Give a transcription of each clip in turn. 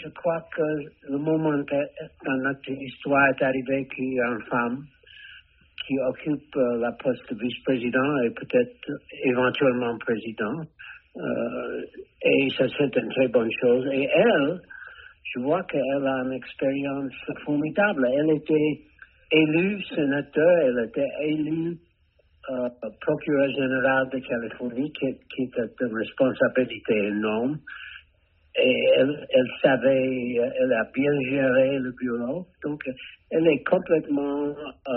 Je crois que le moment dans notre histoire est arrivé qu'il y a une femme qui occupe la poste de vice-président et peut-être éventuellement président. Et ça, c'est une très bonne chose. Et elle, je vois qu'elle a une expérience formidable. Elle était élue sénateur, elle était élue procureur général de Californie, qui était une responsabilité énorme. Et elle savait, elle a bien géré le bureau. Donc, elle est complètement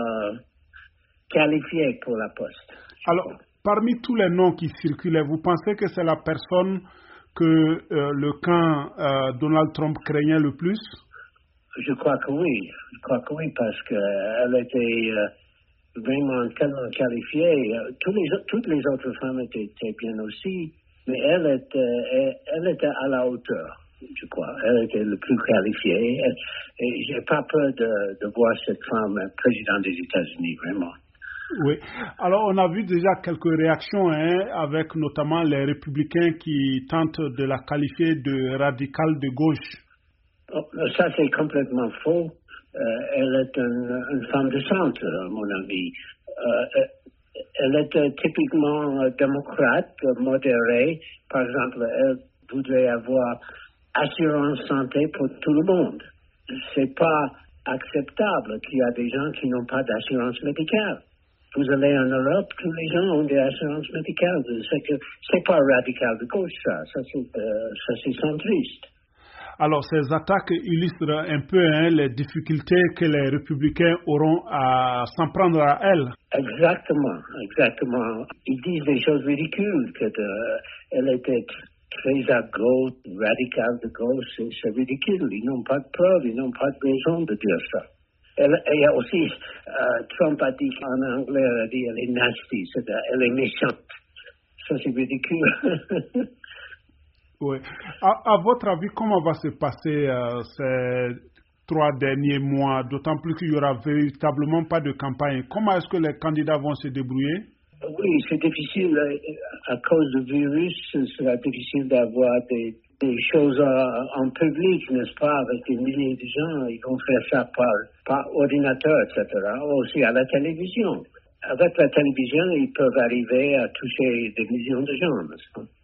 qualifiée pour la poste. Alors, parmi tous les noms qui circulaient, vous pensez que c'est la personne que le camp Donald Trump craignait le plus? Je crois que oui. Je crois que oui, parce qu'elle était vraiment tellement qualifiée. Toutes les autres femmes étaient bien aussi, mais elle était à la hauteur, je crois. Elle était le plus qualifiée. Et j'ai pas peur de voir cette femme présidente des États-Unis, vraiment. Oui. Alors, on a vu déjà quelques réactions, avec notamment les républicains qui tentent de la qualifier de radicale de gauche. Oh, ça, c'est complètement faux. Elle est une femme de centre, à mon avis. Elle est typiquement démocrate, modérée. Par exemple, elle voudrait avoir assurance santé pour tout le monde. C'est pas acceptable qu'il y a des gens qui n'ont pas d'assurance médicale. Vous allez en Europe, tous les gens ont des assurances médicales. C'est pas radical de gauche, ça c'est centriste. Alors, ces attaques illustrent un peu les difficultés que les républicains auront à s'en prendre à elle. Exactement. Ils disent des choses ridicules, qu'elle était très à gauche, radicale de gauche, c'est ridicule. Ils n'ont pas de preuves, ils n'ont pas de raison de dire ça. Et aussi, Trump a dit en anglais, elle est nasty, c'est-à-dire elle est méchante. Ça, c'est ridicule. Oui. À votre avis, comment va se passer ces 3 derniers mois, d'autant plus qu'il n'y aura véritablement pas de campagne? Comment est-ce que les candidats vont se débrouiller? Oui, c'est difficile. À cause du virus, ce sera difficile d'avoir des choses en public, n'est-ce pas, avec des milliers de gens. Ils vont faire ça par ordinateur, etc. Aussi à la télévision. Avec la télévision, ils peuvent arriver à toucher des millions de gens, n'est-ce pas?